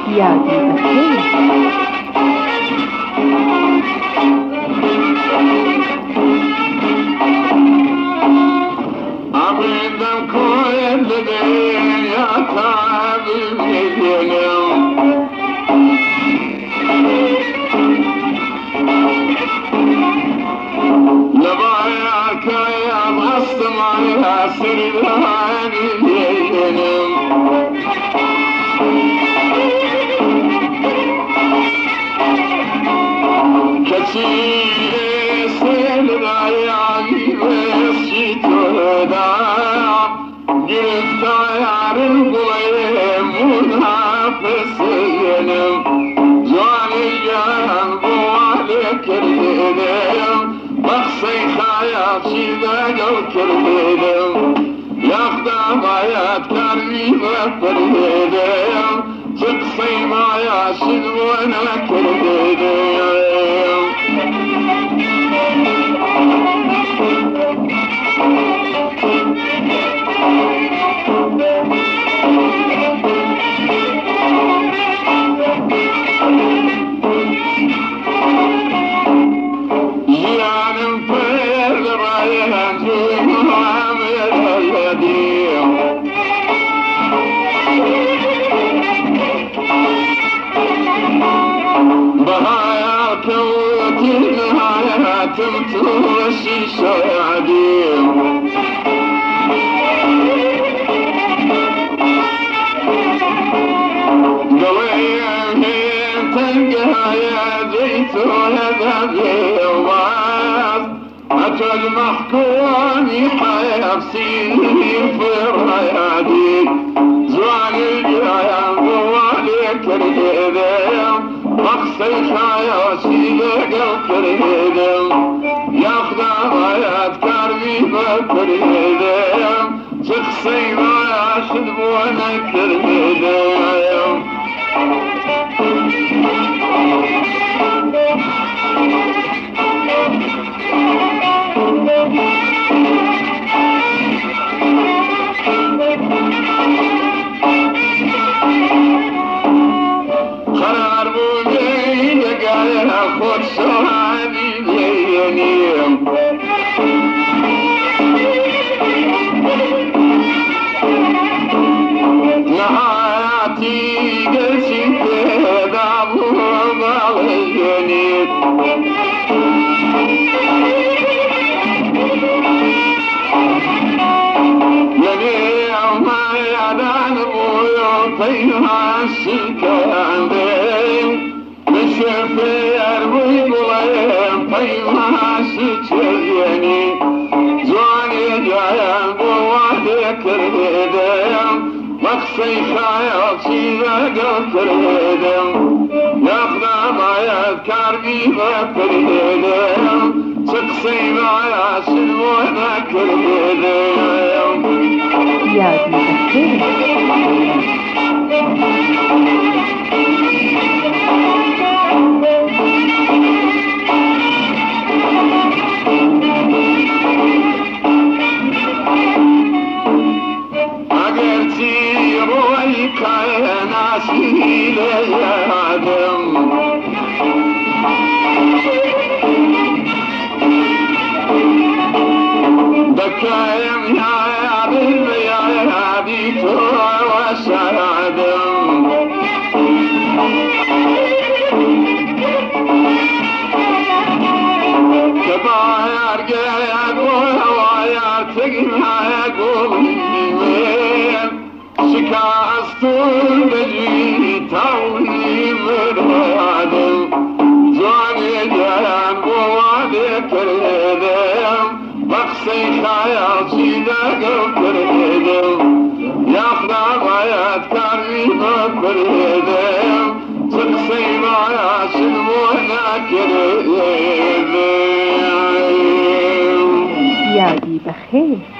یادی بخیر. عبیدم کوی دنیا تابیدیم لبایا کایم استمایا سردانیم کسی سردایانی وسی تودا گرفتارم بویم منافسینم جوانی جان بوالي کردیم بخشی خیاطی دگل کردیم یخدم آیات کاری و کردیم تقصی مایا شدوانا کردیم جانم پر رایان جوی محمد الهدیم بهایا کوتی نهایتم توشی شادیم قویم تنقایا جيتو هذا الواز أجل محكومي حيفسيني في الريادي زواني جايا بوالي كريدم مقصي خياسي لقل كريدم ياخدم آيات كاربي بكريدم تخصي ما ياشد بوانا كريدم قرار بودی نگاه خود شوهدی دینیم نهایتی گرچی پیدا بودید یعنی اومدن بویو پیمان شکندیم بشه پیر بوی بولیم پیمان شکردینی جوانی جایم بواده کردیم مقصی خیاطی نگل کردیم یخدم آید کاربی بکردیم تقصی مایا شدوانا کردیم یادی بخیر. اگرچی روی کائناتی لیادم دکایم یادی تو و شادم که باید گید و هواید تگناید گلیم شکستون بجی تاوی مرادم جوانی جایم بواده کردم مقصی خیاطی نگل کردم یخدم آید کاری بکردم تقصی مایا شدوانا کردم یادی بخیر.